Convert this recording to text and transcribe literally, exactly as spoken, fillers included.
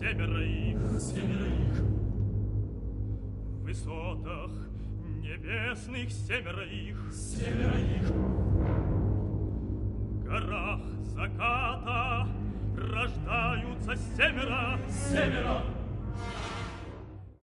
семеро их, семеро их. В высотах небесных семеро их, семеро их. В горах заката рождаются семеро, семеро.